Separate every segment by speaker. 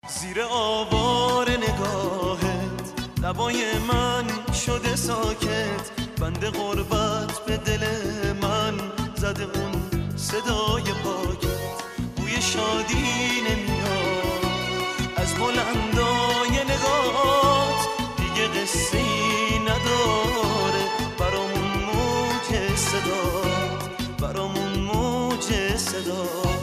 Speaker 1: زیر آوار نگاهت لبای من شده ساکت، بند غربت به دل من زده اون صدای پاکت. بوی شادی نمیاد از بلندای نگات، دیگه قصه‌ای نداره برامون موج صدات، برامون موج صدات.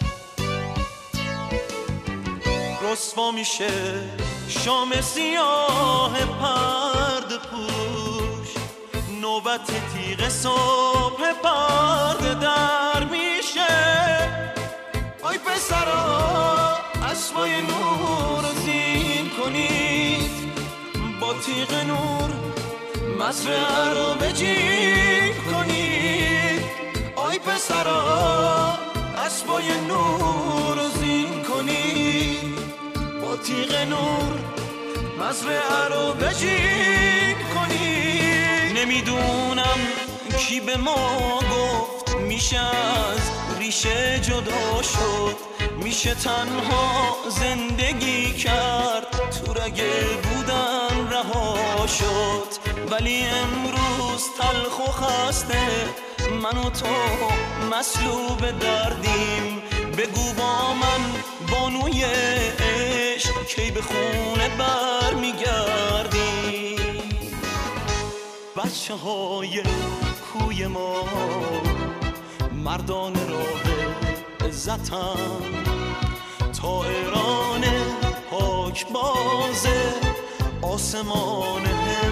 Speaker 1: رسوا میشه شام سیاه پرده پوش، نوبت تیغ صبح پرده در میشه. آی پسرا اسبای نور زین کنید، با تیغ نور مزرعه رو بجین کنید. آی پسرا اسبای نور زین کنید، با تیغ نور مزرعه رو بجین کنید. نمیدونم کی به ما گفت میشه از ریشه جدا شد، میشه تنها زندگی کرد تو رگه بودن رها شد. ولی امروز تلخ و خسته من و تو مسلوب دردیم، بگو با من بانوی عشق کی به خونه بر میگردی. بچه های کوی ما مردان راه عزتن، طائران پاک بازه آسمان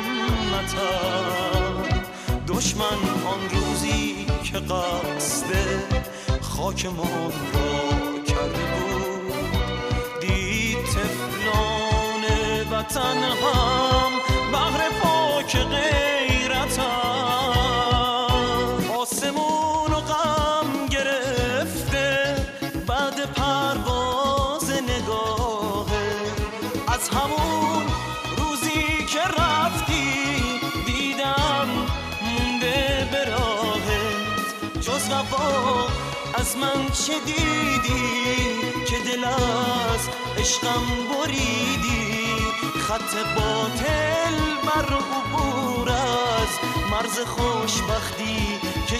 Speaker 1: همتن. دشمن آن روزی که قصد خاکمان را کرده بود، دید طفلان وطن هم بحر پاک غیرتن. آسمون و غم گرفته بعد پرواز نگاهه، از همون روزی که رفتی دیدم مونده به راهت. جز وفا از من چه دیدی که دل از عشقم بریدی؟ خط باطل بر عبور از مرز خوشبختی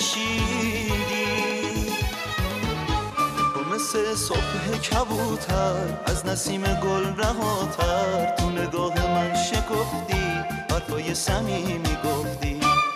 Speaker 1: کشیدی. تو مثل صبح کبوتر از نسیم گل رهاتر، تو نگاه من شکفتی حرفای صمیمی گفتی.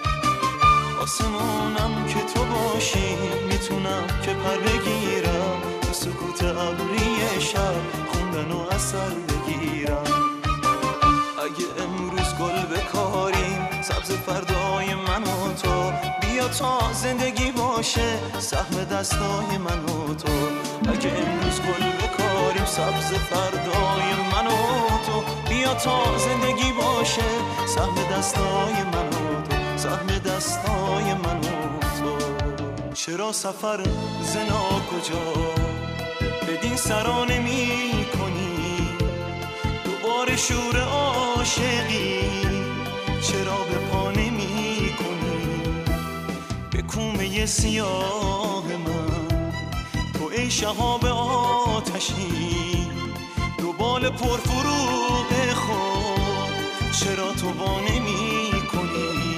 Speaker 1: آسمونم که تو باشی میتونم که پر بگیرم، تو سکوت ابری شب خوندن و اثر بگیرم. اگه امروز گل بکاریم سبز فردای من و تو، بیا تا زندگی باشه سهم دستای من و تو. اگه امروز گل بکاریم سبز فردای من و تو، بیا تا زندگی باشه سهم دستای من و تو، سهم دستای من و تو. چرا سفر زنا کجا بدین سرا نمی کنی؟ دوباره شور عاشقی چرا به پا نمی کنی؟ به کومه سیاه من تو ای شهاب آتشی، دو بال پرفروغ خود چرا تو با نمی کنی؟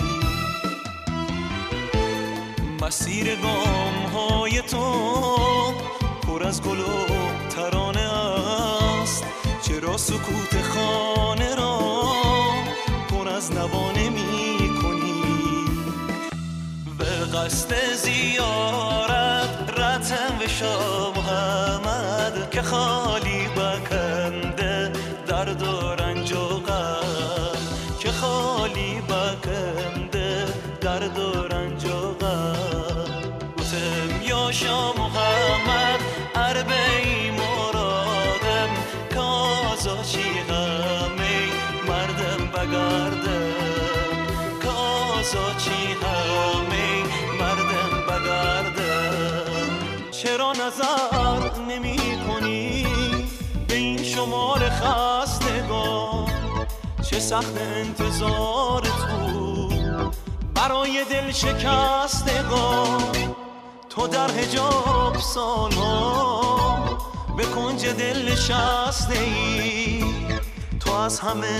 Speaker 1: مسیر گام های تو پر از گل و ترانه است، چرا سکوت خانه را پر از نوا نمی کنی؟ به قصد زیارت رتن و شاه محمد که خالی بکنده درد و رنج و غم، که خالی بکنده درد و رنج و غم. گفتم یا شاه محمد عربی مرادم کازا چی غمی مردم بگردم، کازا چی غمی مردم بگردم. چرا نظر نمی کنی به این شمار خستگان؟ چه سخت انتظار تو برای دل شکستگان. تو در حجاب سالها به کنج دل نشسته ای، تو از همه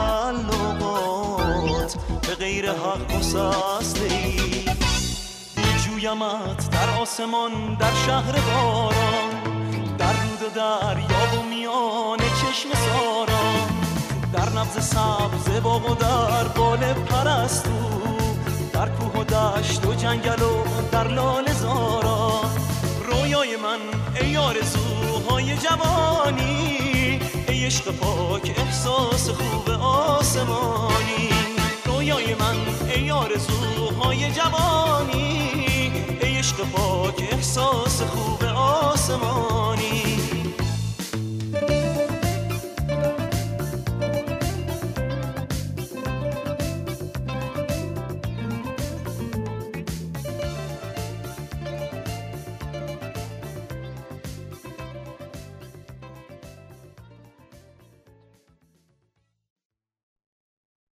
Speaker 1: تعلقات به غیر حق گسسته ای. دلجویمت در آسمان، در شهر باران، در رود و دریا و میان چشم ساران، در نبض سبز باغ و در بال پرستو، در کوه و دشت و جنگل و در لاله زاران. رویای من ای آرزوهای جوانی، ای عشق پاک احساس خوب آسمانی. رویای من ای آرزوهای جوانی، ای عشق پاک احساس خوب آسمانی.